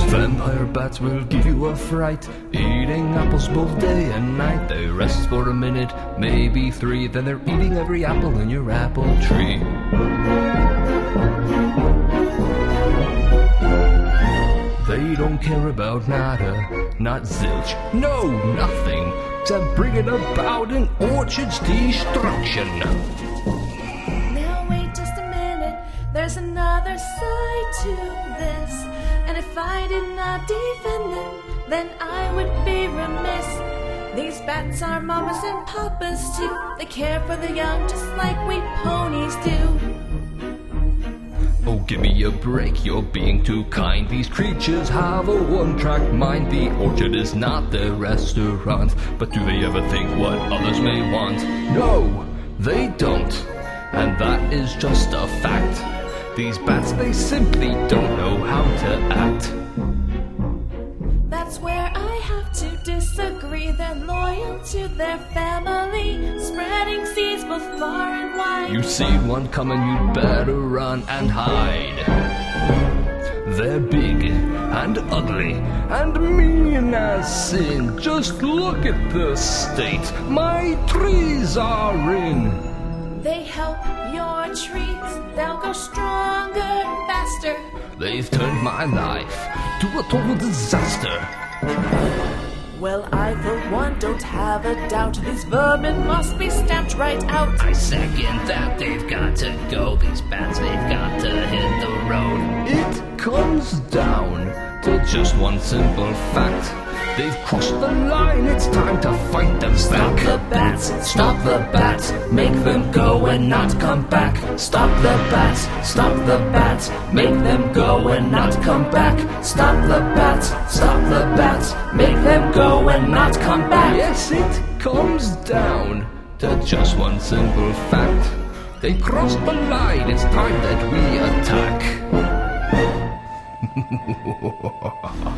Vampire bats will give you a fright, eating apples both day and night. They rest for a minute, maybe 3, then they're eating every apple in your apple tree. They don't care about nada, not zilch, no, nothing, except bringing about an orchard's destruction. Now wait just a minute, there's another side to this. And if I did not defend them, then I would be remiss. These bats are mamas and papas too. They care for the young just like we ponies do. Oh, give me a break, you're being too kind. These creatures have a one-track mind. The orchard is not their restaurant. But do they ever think what others may want? No, they don't. And that is just a fact. These bats, they simply don't know how to act. That's where I have to disagree. They're loyal to their family, spreading seeds both far and wide. You see one coming, you'd better run and hide. They're big and ugly and mean as sin. Just look at the state my trees are in. They help your trees, they'll go stronger, faster. They've turned my life to a total disaster. Well, I for one don't have a doubt. These vermin must be stamped right out. I second that, they've got to go. These bats, they've got to hit the road. It comes down to just one simple fact. They've crossed the line, it's time to fight them Stop back. the bats, stop the bats, make them go and not come back. Stop the bats, stop the bats, make them go and not come back. Stop the bats, stop the bats, make them go and not come back. Yes, it comes down to just one simple fact. They crossed the line, it's time that we attack.